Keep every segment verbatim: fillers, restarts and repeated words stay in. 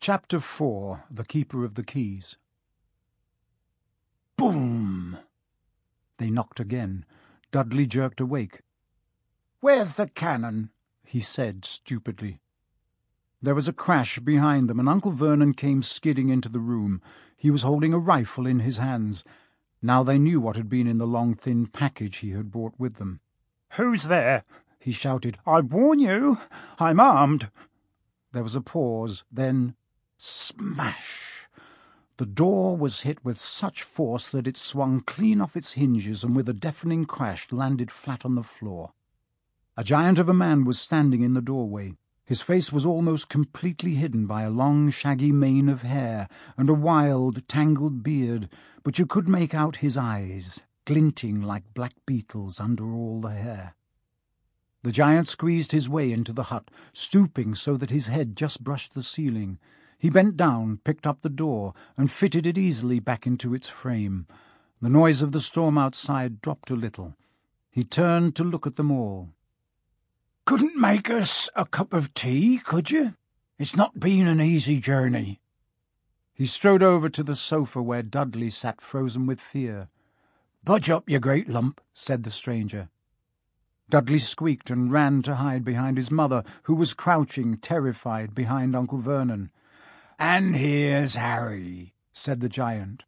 Chapter four. The Keeper of the Keys. Boom! They knocked again. Dudley jerked awake. "Where's the cannon?" he said stupidly. There was a crash behind them, and Uncle Vernon came skidding into the room. He was holding a rifle in his hands. Now they knew what had been in the long, thin package he had brought with them. "Who's there?" he shouted. "I warn you, I'm armed." There was a pause, then smash! The door was hit with such force that it swung clean off its hinges and with a deafening crash landed flat on the floor. A giant of a man was standing in the doorway. His face was almost completely hidden by a long, shaggy mane of hair and a wild, tangled beard, but you could make out his eyes, glinting like black beetles under all the hair. The giant squeezed his way into the hut, stooping so that his head just brushed the ceiling. He bent down, picked up the door, and fitted it easily back into its frame. The noise of the storm outside dropped a little. He turned to look at them all. "Couldn't make us a cup of tea, could you? It's not been an easy journey." He strode over to the sofa where Dudley sat frozen with fear. "Budge up, you great lump," said the stranger. Dudley squeaked and ran to hide behind his mother, who was crouching, terrified, behind Uncle Vernon. "And here's Harry," said the giant.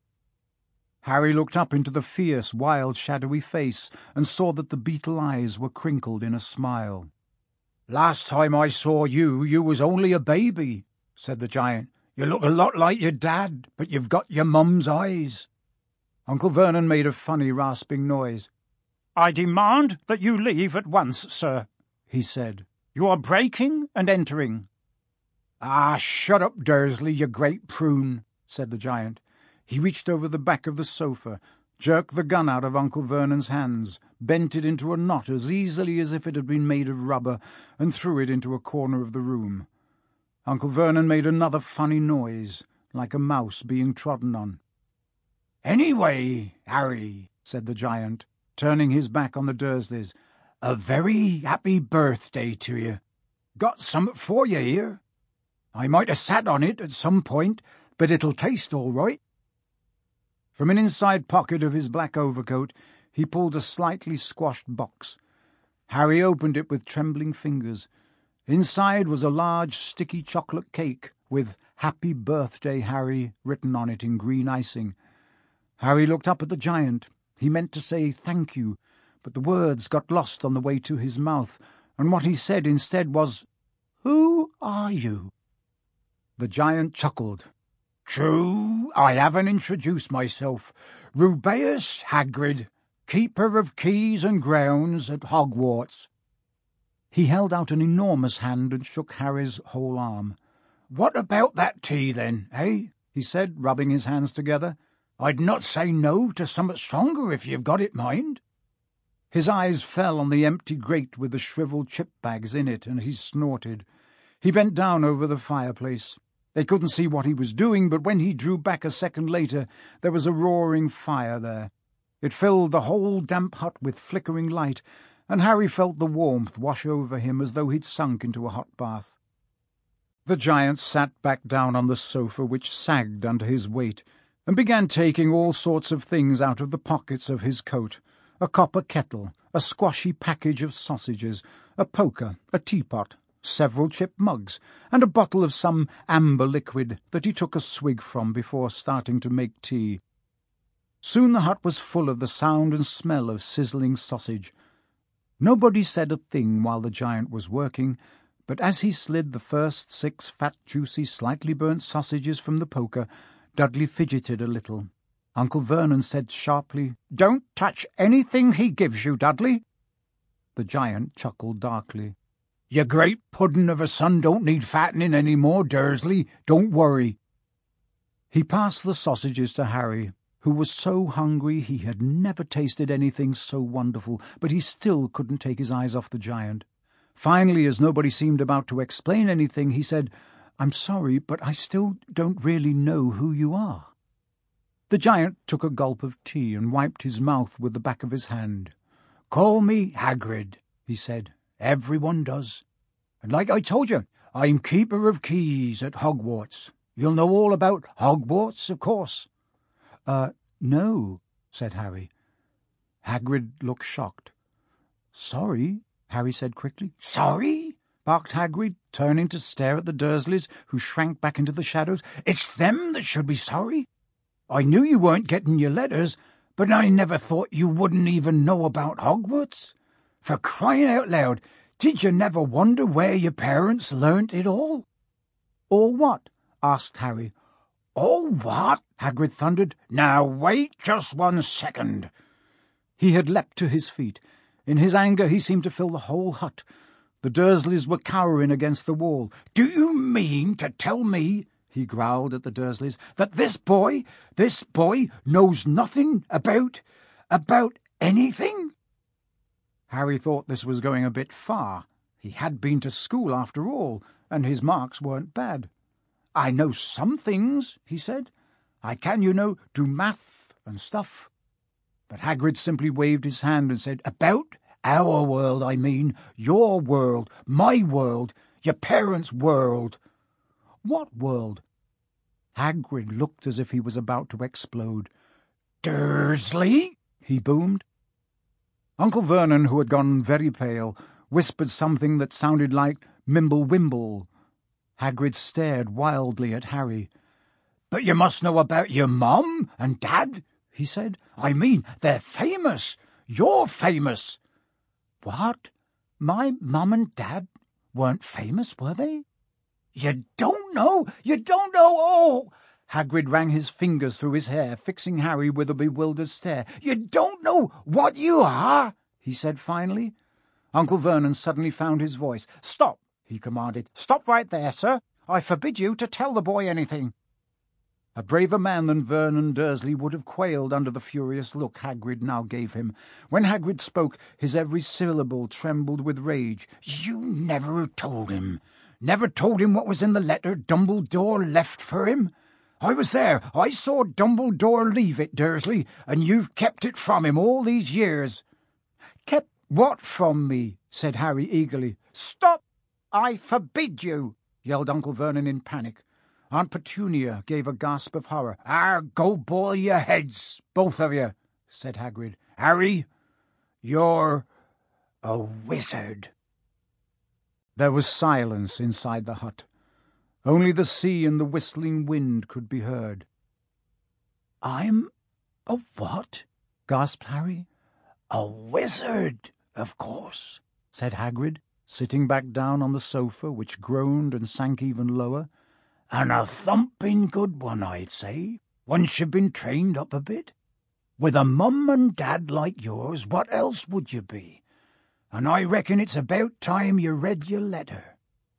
Harry looked up into the fierce, wild, shadowy face and saw that the beetle eyes were crinkled in a smile. "Last time I saw you, you was only a baby," said the giant. "You look a lot like your dad, but you've got your mum's eyes." Uncle Vernon made a funny, rasping noise. "I demand that you leave at once, sir," he said. "You are breaking and entering." "Ah, shut up, Dursley, you great prune," said the giant. He reached over the back of the sofa, jerked the gun out of Uncle Vernon's hands, bent it into a knot as easily as if it had been made of rubber, and threw it into a corner of the room. Uncle Vernon made another funny noise, like a mouse being trodden on. "Anyway, Harry," said the giant, turning his back on the Dursleys, "a very happy birthday to you. Got something for you here. I might have sat on it at some point, but it'll taste all right." From an inside pocket of his black overcoat he pulled a slightly squashed box. Harry opened it with trembling fingers. Inside was a large sticky chocolate cake with "Happy Birthday, Harry" written on it in green icing. Harry looked up at the giant. He meant to say thank you, but the words got lost on the way to his mouth, and what he said instead was, "Who are you?" The giant chuckled. "True, I haven't introduced myself. Rubeus Hagrid, Keeper of Keys and Grounds at Hogwarts." He held out an enormous hand and shook Harry's whole arm. "What about that tea, then, eh?" he said, rubbing his hands together. "I'd not say no to somewhat stronger if you've got it, mind." His eyes fell on the empty grate with the shriveled chip bags in it, and he snorted. He bent down over the fireplace. They couldn't see what he was doing, but when he drew back a second later, there was a roaring fire there. It filled the whole damp hut with flickering light, and Harry felt the warmth wash over him as though he'd sunk into a hot bath. The giant sat back down on the sofa, which sagged under his weight, and began taking all sorts of things out of the pockets of his coat. A copper kettle, a squashy package of sausages, a poker, a teapot, several chip mugs, and a bottle of some amber liquid that he took a swig from before starting to make tea. Soon the hut was full of the sound and smell of sizzling sausage. Nobody said a thing while the giant was working, but as he slid the first six fat, juicy, slightly burnt sausages from the poker, Dudley fidgeted a little. Uncle Vernon said sharply, "Don't touch anything he gives you, Dudley." The giant chuckled darkly. "Your great puddin' of a son don't need fattening any more, Dursley. Don't worry." He passed the sausages to Harry, who was so hungry he had never tasted anything so wonderful, but he still couldn't take his eyes off the giant. Finally, as nobody seemed about to explain anything, he said, "I'm sorry, but I still don't really know who you are." The giant took a gulp of tea and wiped his mouth with the back of his hand. "Call me Hagrid," he said. "Everyone does. And like I told you, I'm Keeper of Keys at Hogwarts. You'll know all about Hogwarts, of course." Uh, no, said Harry. Hagrid looked shocked. "Sorry," Harry said quickly. "Sorry?" barked Hagrid, turning to stare at the Dursleys, who shrank back into the shadows. "It's them that should be sorry. I knew you weren't getting your letters, but I never thought you wouldn't even know about Hogwarts. For crying out loud, did you never wonder where your parents learnt it all?" "All what?" asked Harry. "All what?" Hagrid thundered. "Now wait just one second." He had leapt to his feet. In his anger he seemed to fill the whole hut. The Dursleys were cowering against the wall. "Do you mean to tell me," he growled at the Dursleys, "that this boy, this boy knows nothing about, about anything?" Harry thought this was going a bit far. He had been to school after all, and his marks weren't bad. "I know some things," he said. "I can, you know, do math and stuff." But Hagrid simply waved his hand and said, "About our world, I mean. Your world, my world, your parents' world." "What world?" Hagrid looked as if he was about to explode. "Dursley!" he boomed. Uncle Vernon, who had gone very pale, whispered something that sounded like Mimble-Wimble. Hagrid stared wildly at Harry. "But you must know about your mum and dad," he said. "I mean, they're famous. You're famous." "What? My mum and dad weren't famous, were they?" "You don't know? You don't know? Oh!" Hagrid ran his fingers through his hair, fixing Harry with a bewildered stare. "You don't know what you are?" he said finally. Uncle Vernon suddenly found his voice. "Stop!" he commanded. "Stop right there, sir. I forbid you to tell the boy anything." A braver man than Vernon Dursley would have quailed under the furious look Hagrid now gave him. When Hagrid spoke, his every syllable trembled with rage. "You never told him, never told him what was in the letter Dumbledore left for him? I was there. I saw Dumbledore leave it, Dursley, and you've kept it from him all these years." "Kept what from me?" said Harry eagerly. "Stop! I forbid you!" yelled Uncle Vernon in panic. Aunt Petunia gave a gasp of horror. "Ah, go boil your heads, both of you," said Hagrid. "Harry, you're a wizard." There was silence inside the hut. Only the sea and the whistling wind could be heard. "I'm a what?" gasped Harry. "A wizard, of course," said Hagrid, sitting back down on the sofa, which groaned and sank even lower. "And a thumping good one, I'd say, once you've been trained up a bit. With a mum and dad like yours, what else would you be? And I reckon it's about time you read your letter."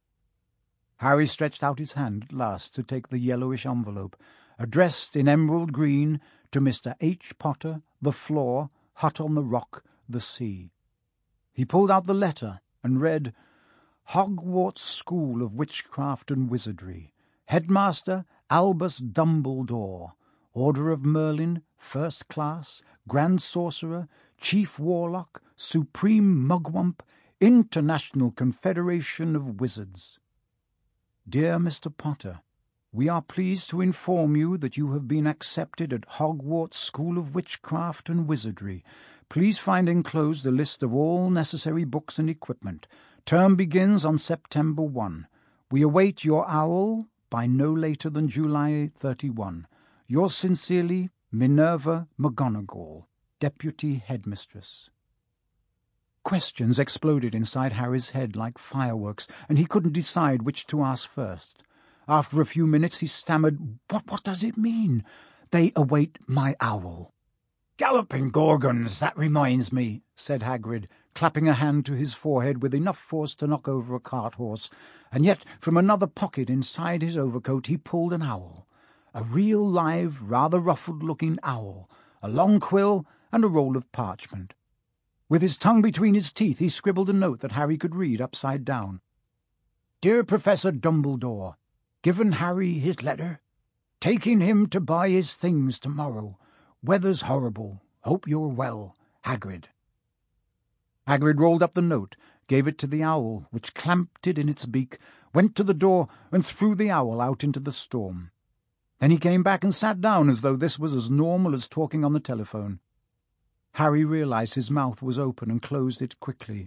Harry stretched out his hand at last to take the yellowish envelope, addressed in emerald green to Mister H. Potter, The Floor, Hut on the Rock, the Sea. He pulled out the letter and read, "Hogwarts School of Witchcraft and Wizardry. Headmaster Albus Dumbledore, Order of Merlin, First Class, Grand Sorcerer, Chief Warlock, Supreme Mugwump, International Confederation of Wizards. Dear Mister Potter, we are pleased to inform you that you have been accepted at Hogwarts School of Witchcraft and Wizardry. Please find enclosed a list of all necessary books and equipment. Term begins on September first. We await your owl by no later than July thirty-first. Yours sincerely, Minerva McGonagall, Deputy Headmistress." Questions exploded inside Harry's head like fireworks, and he couldn't decide which to ask first. After a few minutes he stammered, What, what does it mean? "They await my owl." "Galloping Gorgons, that reminds me," said Hagrid, clapping a hand to his forehead with enough force to knock over a cart-horse, and yet from another pocket inside his overcoat he pulled an owl. A real live, rather ruffled-looking owl, a long quill and a roll of parchment. With his tongue between his teeth he scribbled a note that Harry could read upside down. "Dear Professor Dumbledore, given Harry his letter. Taking him to buy his things tomorrow. Weather's horrible. Hope you're well. Hagrid." Hagrid rolled up the note, gave it to the owl, which clamped it in its beak, went to the door and threw the owl out into the storm. Then he came back and sat down as though this was as normal as talking on the telephone. Harry realized his mouth was open and closed it quickly.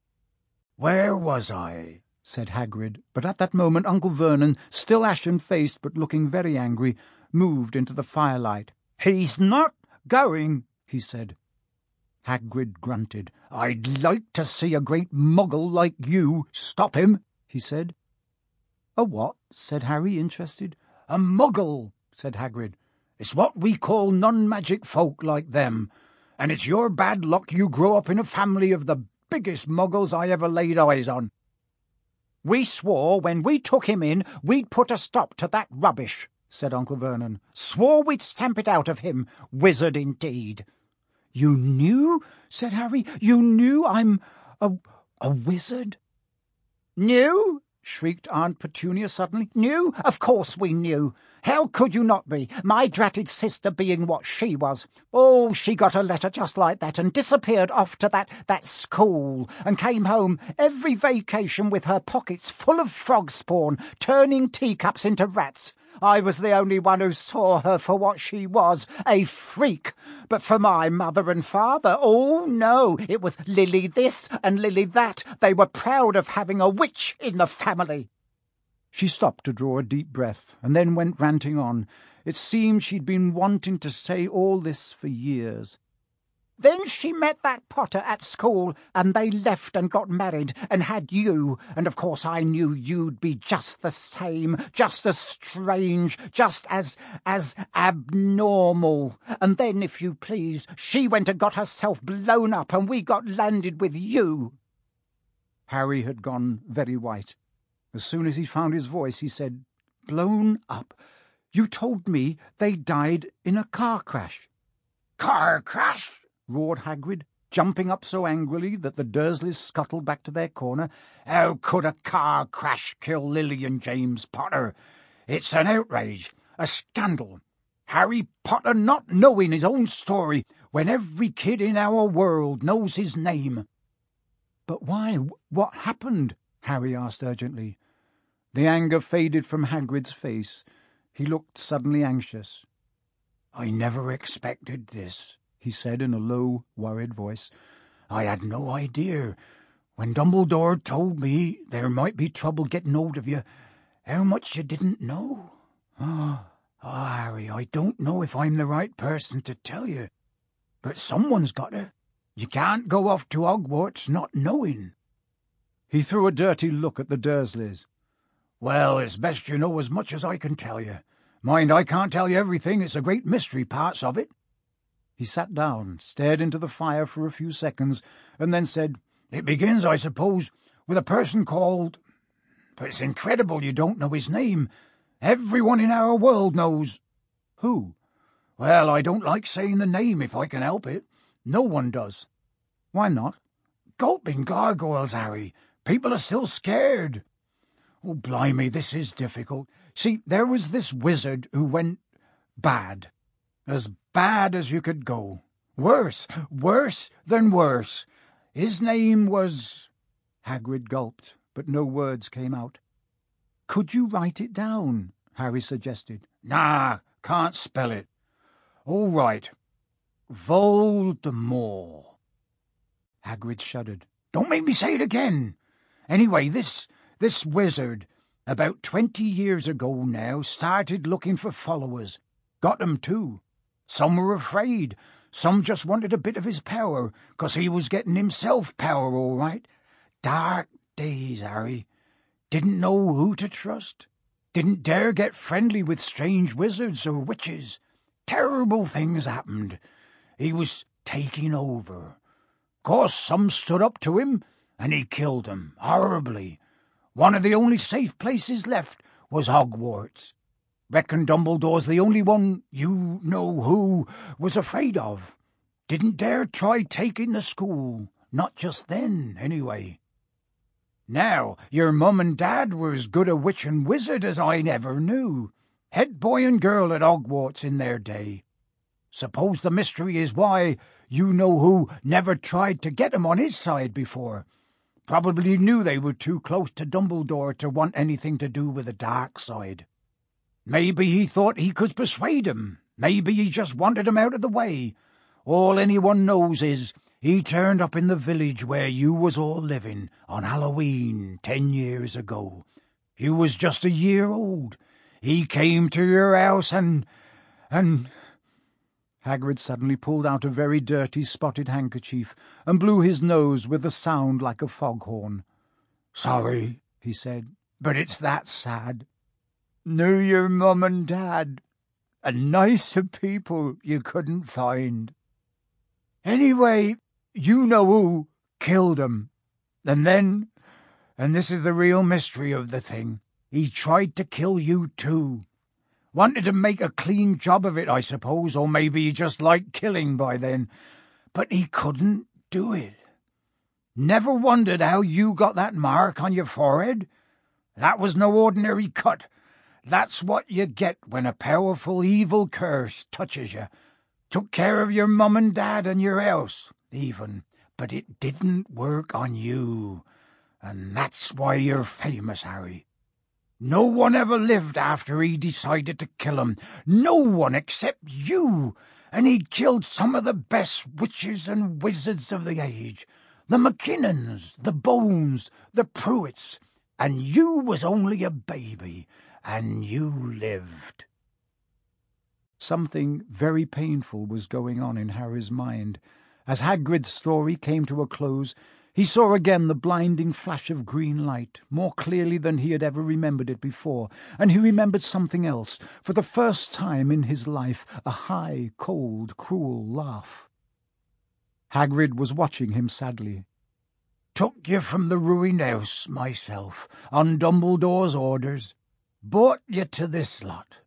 "Where was I?" said Hagrid, but at that moment Uncle Vernon, still ashen-faced but looking very angry, moved into the firelight. "He's not going," he said. Hagrid grunted. "I'd like to see a great muggle like you stop him," he said. "A what?" said Harry, interested. "A muggle," said Hagrid. "It's what we call non-magic folk like them, and it's your bad luck you grow up in a family of the biggest muggles I ever laid eyes on." "We swore when we took him in we'd put a stop to that rubbish," said Uncle Vernon. "Swore we'd stamp it out of him. Wizard indeed." "You knew?" said Harry. "You knew I'm a, a wizard?" "Knew?" shrieked Aunt Petunia suddenly. "Knew? Of course we knew. How could you not be, my dratted sister being what she was? Oh, she got a letter just like that and disappeared off to that, that school and came home every vacation with her pockets full of frog spawn, turning teacups into rats. I was the only one who saw her for what she was, a freak. But for my mother and father, oh no, it was Lily this and Lily that. They were proud of having a witch in the family." She stopped to draw a deep breath, and then went ranting on. It seemed she'd been wanting to say all this for years. "Then she met that Potter at school, and they left and got married, and had you, and of course I knew you'd be just the same, just as strange, just as, as abnormal. And then, if you please, she went and got herself blown up, and we got landed with you." Harry had gone very white. As soon as he found his voice, he said, "Blown up? You told me they died in a car crash." "Car crash?" roared Hagrid, jumping up so angrily that the Dursleys scuttled back to their corner. "How could a car crash kill Lily and James Potter? It's an outrage, a scandal. Harry Potter not knowing his own story when every kid in our world knows his name." "But why? What happened?" Harry asked urgently. The anger faded from Hagrid's face. He looked suddenly anxious. "I never expected this," he said in a low, worried voice. "I had no idea, when Dumbledore told me there might be trouble getting hold of you, how much you didn't know. Oh, Harry, I don't know if I'm the right person to tell you, but someone's got to. You can't go off to Hogwarts not knowing." He threw a dirty look at the Dursleys. "Well, it's best you know as much as I can tell you. Mind, I can't tell you everything. It's a great mystery, parts of it." He sat down, stared into the fire for a few seconds, and then said, "It begins, I suppose, with a person called... But it's incredible you don't know his name. Everyone in our world knows." "Who?" "Well, I don't like saying the name if I can help it. No one does." "Why not?" "Gulping gargoyles, Harry. People are still scared." "Oh, blimey, this is difficult. See, there was this wizard who went bad. As bad as you could go. Worse, worse than worse. His name was—" Hagrid gulped, but no words came out. "Could you write it down?" Harry suggested. "Nah, can't spell it." "All right. Voldemort." Hagrid shuddered. "Don't make me say it again. Anyway, this, this wizard, about twenty years ago now, started looking for followers. Got them too. Some were afraid. Some just wanted a bit of his power, 'cause he was getting himself power all right. Dark days, Harry. Didn't know who to trust. Didn't dare get friendly with strange wizards or witches. Terrible things happened. He was taking over. Course some stood up to him, and he killed them, horribly. One of the only safe places left was Hogwarts. Reckon Dumbledore's the only one you know who was afraid of. Didn't dare try taking the school, not just then, anyway. Now, your mum and dad were as good a witch and wizard as I never knew. Head boy and girl at Hogwarts in their day. Suppose the mystery is why you know who never tried to get him on his side before. Probably knew they were too close to Dumbledore to want anything to do with the dark side. Maybe he thought he could persuade him. Maybe he just wanted him out of the way. All anyone knows is he turned up in the village where you was all living on Halloween ten years ago. You was just a year old. He came to your house and... and... Hagrid suddenly pulled out a very dirty spotted handkerchief and blew his nose with a sound like a foghorn. "Sorry," he said, "but it's that sad. Knew your mum and dad, and nicer people you couldn't find. Anyway, you know who killed him. And then, and this is the real mystery of the thing, he tried to kill you too. Wanted to make a clean job of it, I suppose, or maybe he just liked killing by then. But he couldn't do it. Never wondered how you got that mark on your forehead? That was no ordinary cut. That's what you get when a powerful evil curse touches you. Took care of your mum and dad and your house, even, but it didn't work on you. And that's why you're famous, Harry. No one ever lived after he decided to kill him. No one except you. And he killed some of the best witches and wizards of the age. The McKinnons, the Bones, the Pruitts. And you was only a baby. And you lived. Something very painful was going on in Harry's mind. As Hagrid's story came to a close, he saw again the blinding flash of green light, more clearly than he had ever remembered it before, and he remembered something else, for the first time in his life, a high, cold, cruel laugh. Hagrid was watching him sadly. "Took you from the ruined house, myself, on Dumbledore's orders. Brought you to this lot."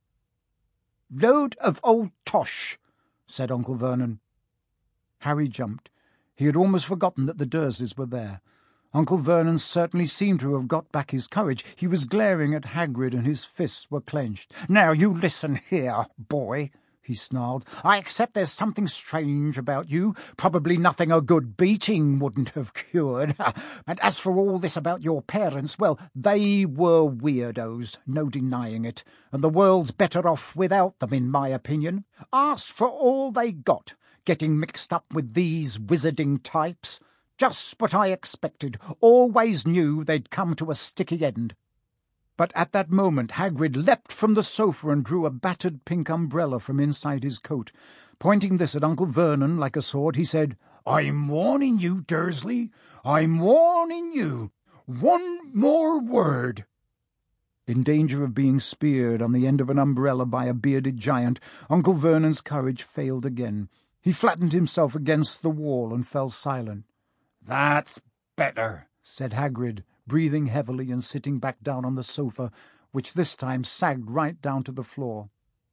"Load of old tosh," said Uncle Vernon. Harry jumped. He had almost forgotten that the Dursleys were there. Uncle Vernon certainly seemed to have got back his courage. He was glaring at Hagrid and his fists were clenched. "Now you listen here, boy," he snarled. "I accept there's something strange about you. Probably nothing a good beating wouldn't have cured. And as for all this about your parents, well, they were weirdos, no denying it. And the world's better off without them, in my opinion. Asked for all they got, getting mixed up with these wizarding types. Just what I expected. Always knew they'd come to a sticky end." But at that moment Hagrid leapt from the sofa and drew a battered pink umbrella from inside his coat. Pointing this at Uncle Vernon like a sword, he said, "I'm warning you, Dursley. I'm warning you. One more word." In danger of being speared on the end of an umbrella by a bearded giant, Uncle Vernon's courage failed again. He flattened himself against the wall and fell silent. "That's better," said Hagrid, breathing heavily and sitting back down on the sofa, which this time sagged right down to the floor.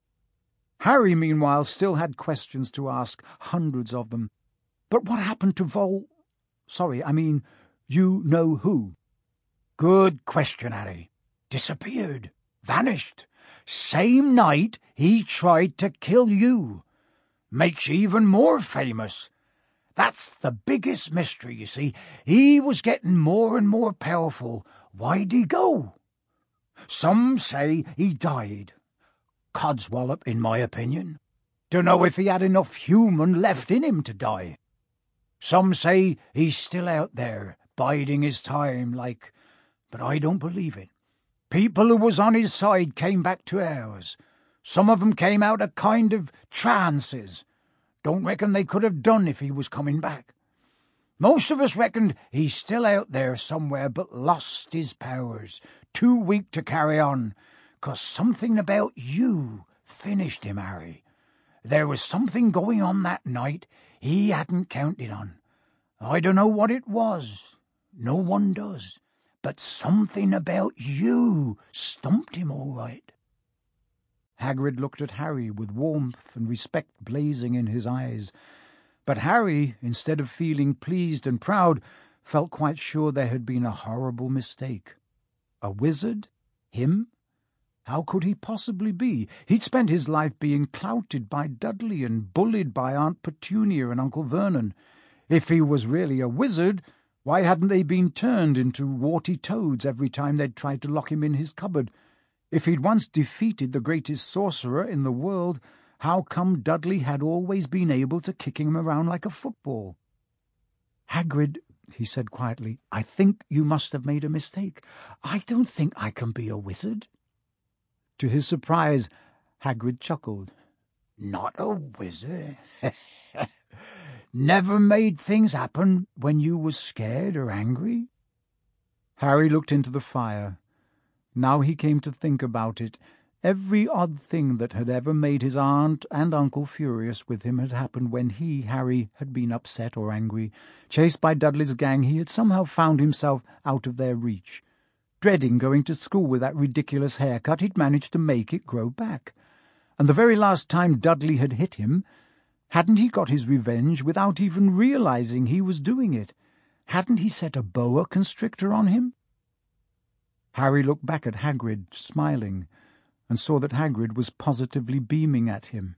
Harry, meanwhile, still had questions to ask, hundreds of them. "But what happened to Vol... Sorry, I mean, you know who?" "Good question, Harry. Disappeared. Vanished. Same night he tried to kill you. Makes you even more famous. That's the biggest mystery, you see. He was getting more and more powerful. Why'd he go? Some say he died. Codswallop, in my opinion. Dunno if he had enough human left in him to die. Some say he's still out there, biding his time, like, but I don't believe it. People who was on his side came back to ours. Some of 'em came out of kind of trances. Don't reckon they could have done if he was coming back. Most of us reckoned he's still out there somewhere, but lost his powers, too weak to carry on, 'cause something about you finished him, Harry. There was something going on that night he hadn't counted on. I don't know what it was. No one does. But something about you stumped him all right." Hagrid looked at Harry with warmth and respect blazing in his eyes. But Harry, instead of feeling pleased and proud, felt quite sure there had been a horrible mistake. A wizard? Him? How could he possibly be? He'd spent his life being clouted by Dudley and bullied by Aunt Petunia and Uncle Vernon. If he was really a wizard, Why hadn't they been turned into warty toads every time they'd tried to lock him in his cupboard? If he'd once defeated the greatest sorcerer in the world, how come Dudley had always been able to kick him around like a football? "Hagrid," he said quietly, "I think you must have made a mistake. I don't think I can be a wizard." To his surprise, Hagrid chuckled. "Not a wizard? Never made things happen when you was scared or angry?" Harry looked into the fire. Now he came to think about it. Every odd thing that had ever made his aunt and uncle furious with him had happened when he, Harry, had been upset or angry. Chased by Dudley's gang, he had somehow found himself out of their reach. Dreading going to school with that ridiculous haircut, he'd managed to make it grow back. And the very last time Dudley had hit him, hadn't he got his revenge without even realizing he was doing it? Hadn't he set a boa constrictor on him? Harry looked back at Hagrid, smiling, and saw that Hagrid was positively beaming at him.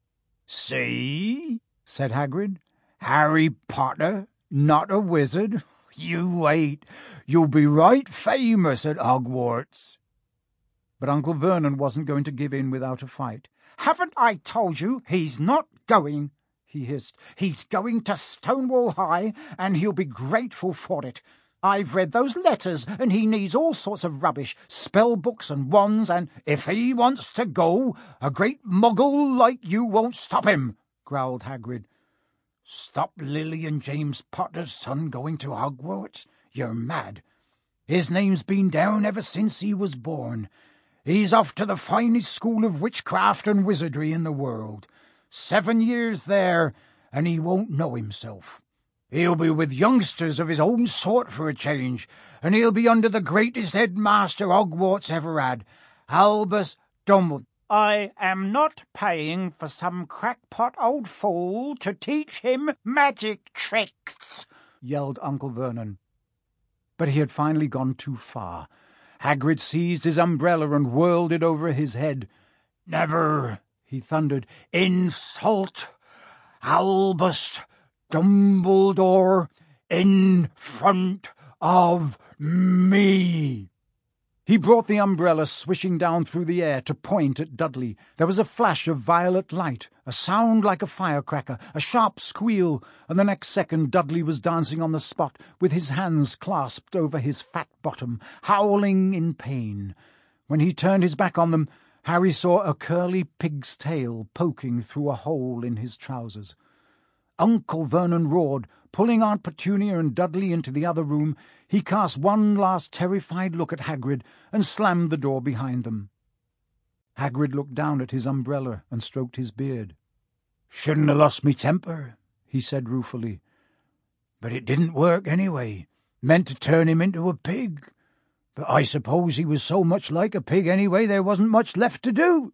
"See?" said Hagrid. "Harry Potter, not a wizard? You wait. You'll be right famous at Hogwarts." But Uncle Vernon wasn't going to give in without a fight. "Haven't I told you he's not going?" he hissed. "He's going to Stonewall High, and he'll be grateful for it. I've read those letters, and he needs all sorts of rubbish, spell books and wands, and if he wants to go, a great muggle like you won't stop him," growled Hagrid. "Stop Lily and James Potter's son going to Hogwarts? You're mad. His name's been down ever since he was born. He's off to the finest school of witchcraft and wizardry in the world. Seven years there, and he won't know himself. He'll be with youngsters of his own sort for a change, and he'll be under the greatest headmaster Hogwarts ever had, Albus Dumbledore." "I am not paying for some crackpot old fool to teach him magic tricks," yelled Uncle Vernon. But he had finally gone too far. Hagrid seized his umbrella and whirled it over his head. "Never," he thundered, "insult Albus Dumbledore in front of me." He brought the umbrella swishing down through the air to point at Dudley. There was a flash of violet light, a sound like a firecracker, a sharp squeal, and the next second Dudley was dancing on the spot with his hands clasped over his fat bottom, howling in pain. When he turned his back on them, Harry saw a curly pig's tail poking through a hole in his trousers. Uncle Vernon roared. Pulling Aunt Petunia and Dudley into the other room, he cast one last terrified look at Hagrid and slammed the door behind them. Hagrid looked down at his umbrella and stroked his beard. "Shouldn't have lost me temper," he said ruefully. "But it didn't work anyway. Meant to turn him into a pig. But I suppose he was so much like a pig anyway there wasn't much left to do."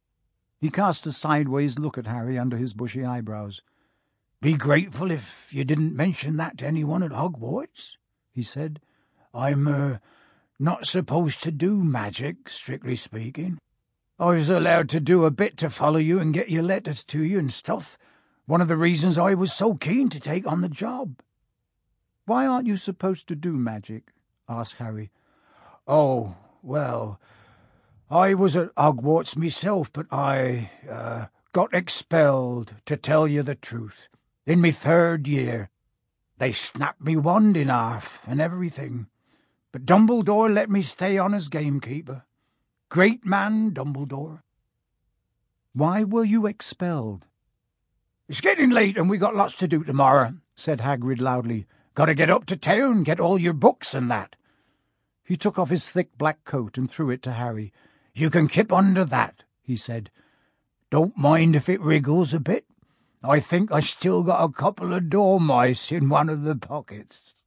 He cast a sideways look at Harry under his bushy eyebrows. "Be grateful if you didn't mention that to anyone at Hogwarts," he said. "I'm, er, not supposed to do magic, strictly speaking. I was allowed to do a bit to follow you and get your letters to you and stuff. One of the reasons I was so keen to take on the job." "Why aren't you supposed to do magic?" asked Harry. "Oh, well, I was at Hogwarts myself, but I, uh, got expelled, to tell you the truth. In me third year. They snapped me wand in half and everything. But Dumbledore let me stay on as gamekeeper. Great man, Dumbledore." "Why were you expelled?" "It's getting late and we got lots to do tomorrow," said Hagrid loudly. "Got to get up to town, get all your books and that." He took off his thick black coat and threw it to Harry. "You can kip under that," he said. "Don't mind if it wriggles a bit. I think I still got a couple of dormice in one of the pockets."